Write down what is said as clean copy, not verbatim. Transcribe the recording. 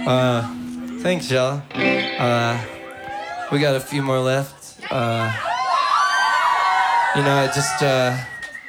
Thanks, y'all. We got a few more left. I just